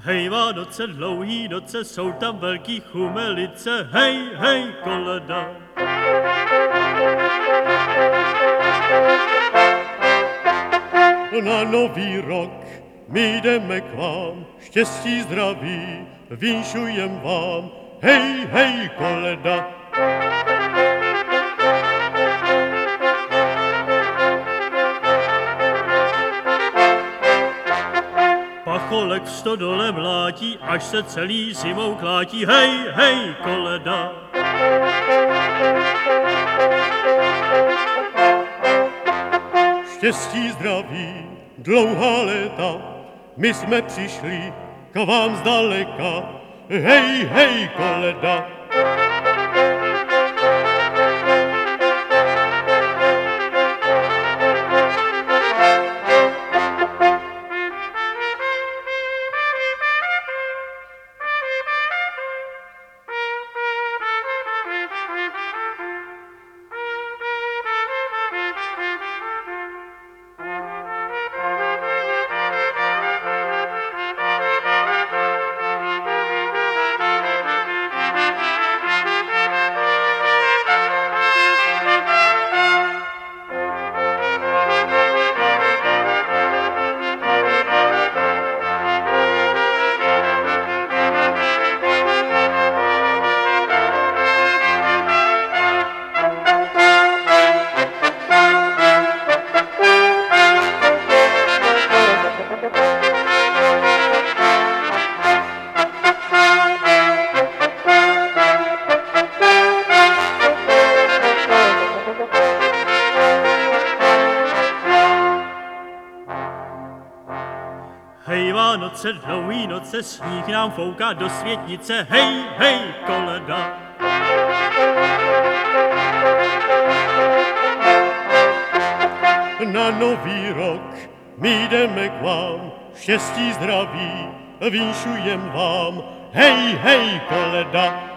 Hej, Vánoce, dlouhý noce, jsou tam velký chumelice, hej, hej, koleda. Na nový rok my jdeme k vám, štěstí, zdraví, vinšujem vám, hej, hej, koleda. Pacholek v stodole mlátí, až se celý zimou klátí, hej, hej, koleda. Štěstí, zdraví, dlouhá léta, my jsme přišli k vám zdaleka, hej, hej, koleda. Hej, Vánoce, dlouhý noce, sníh nám fouká do světnice, hej, hej, koleda. Na nový rok my jdeme k vám, štěstí, zdraví, vinšujem vám, hej, hej, koleda.